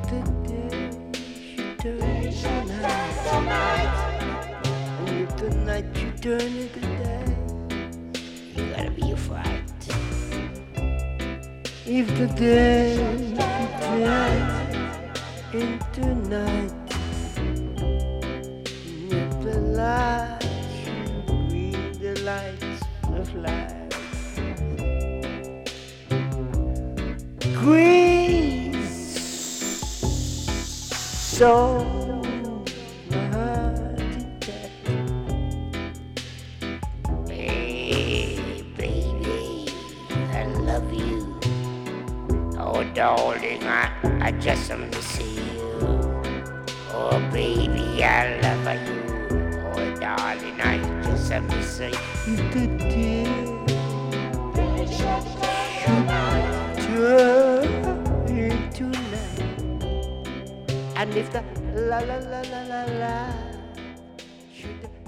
the day should turn into night, and if the night should turn into day, you gotta be afraid. If the day should turn into night, and if the light should bring the lights of life, green so my heart intact. Hey baby, I love you. Oh darling, I just miss you. Oh baby, I love you. Oh darling, I just miss you. The day into night, and if the la la la la la la should